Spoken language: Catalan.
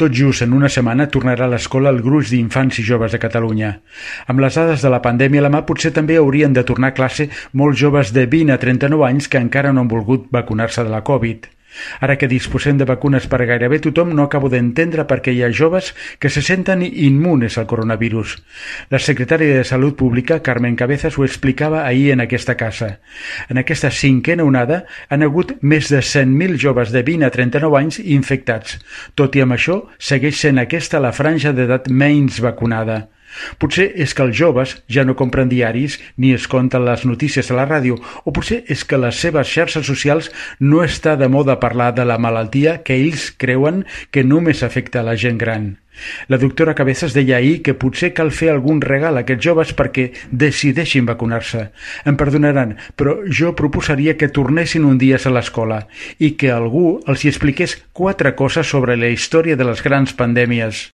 Tot just en una setmana tornarà a l'escola el gruix d'infants i joves de Catalunya. Amb les dades de la pandèmia a la mà, potser també haurien de tornar a classe molts joves de 20 a 39 anys que encara no han volgut vacunar-se de la Covid. Ara que disposem de vacunes per a gairebé tothom, no acabo d'entendre per què hi ha joves que se senten immunes al coronavirus. La secretària de Salut Pública, Carmen Cabezas, ho explicava ahir en aquesta casa. En aquesta cinquena onada han hagut més de 100.000 joves de 20 a 39 anys infectats. Tot i amb això, segueix sent aquesta la franja d'edat menys vacunada. Potser és que els joves ja no compren diaris ni escolten les notícies a la ràdio, o potser és que les seves xarxes socials no està de moda parlar de la malaltia que ells creuen que només afecta a la gent gran. La doctora Cabezas deia ahir que potser cal fer algun regal a aquests joves perquè decideixin vacunar-se. Em perdonaran, però jo proposaria que tornessin un dia a l'escola i que algú els hi expliqués 4 coses sobre la història de les grans pandèmies.